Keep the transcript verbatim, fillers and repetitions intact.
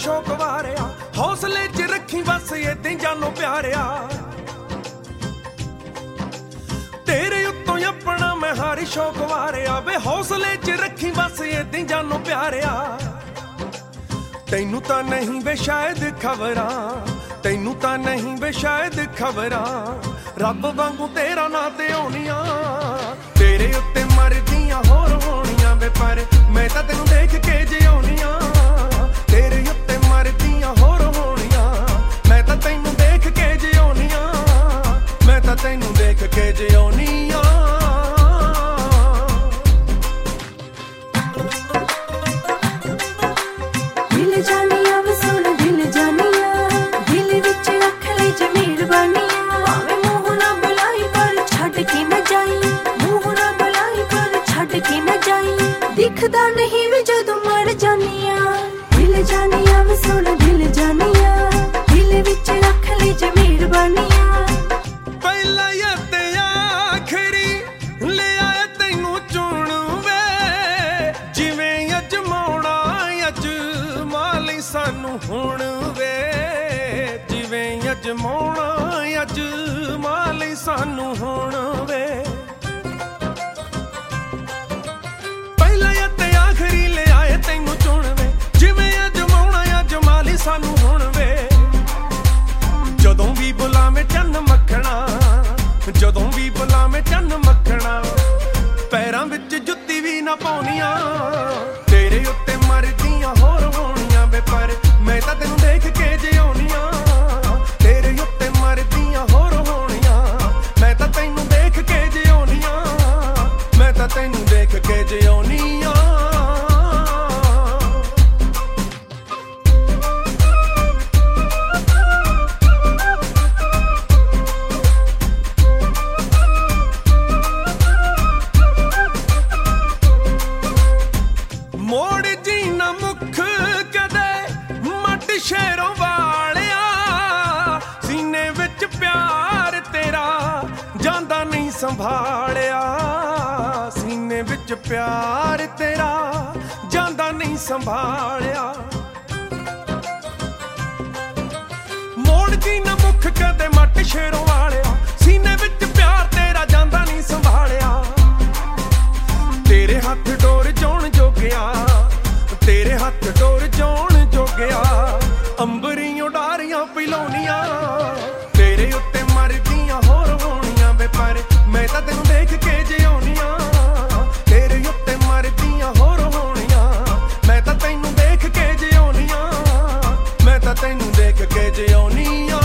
शौक वारिया हौसले च रखी बस इदां जानो प्यारिया तेरे उत्तों अपना मैं हर शौक वारिया वे हौसले च रखी बस इदां जानो प्यारिया तैनू तां नहीं वे शायद खबरां तैनू तां नहीं वे शायद खबरां रब वांगू तेरा नां ते आउणियां तेरे उत्ते मरदियां होर होणियां वे पर मैं तां तैनू देख के जिउणियां तेरे उत्ते मरदियां होर होणियां मैं तां तैनू देख के जिउणियां मैं तां तैनू देख के जिउणियां दिल जानिया वे सुन दिल जानिया दिल विच रख ले जमीर बानिया भावे मुंह ना बुलाई पर छड्ड के न जाई मुंह ना बुलाई पर छड्ड के न जाई दिखदा नहीं वे जदों मर जानिया दिल जानिया वे सुन दिल जानिया दिल विच रख ले जमीर बानिया पहला ते आखरी ले आए तैनू चुन वे जिवें अजमाउणा अजमा लई सानू हुण वे जिवें अजमाउणा अजमा लई सानू हुण वे पहला ते आखरी ले आए तैनू चुन वे जिवें अजमाउणा अजमा लई सानू हुण वे जदों भी बुलावे चन्न मखना जदों भी बुलावे चन्न मखना पैरां विच जुत्ती भी ना पाउणियां तेरे उत्ते मरदियां होर होणियां वे पर मैं तां तैनू देख के जिउणियां तेरे उत्ते मरदियां होर होणियां मैं तां तैनू देख के जिउणियां मैं तां तैनू देख के जिउणियां मोड़ जी ना मुख कदे मट शेरों वालिया सीने विच प्यार तेरा जांदा नहीं संभालिया सीने विच प्यार तेरा जांदा नहीं संभालिया मोड़ जी ना मुख कदे मट शेरों वालिया सीने विच प्यार तेरा जांदा नहीं संभालिया तेरे हथ डोर जोण जोगिया तेरे हथ डोर जोण जोगिया अंबरियों डारियां पिलाउणियां तेरे उत्ते मरदियां होर होणियां वे पर मैं तां तैनू देख के जिउणियां तेरे उत्ते मरदियां होर होणियां मैं तां तैनू देख के जिउणियां मैं तां तैनू देख के जिउणियां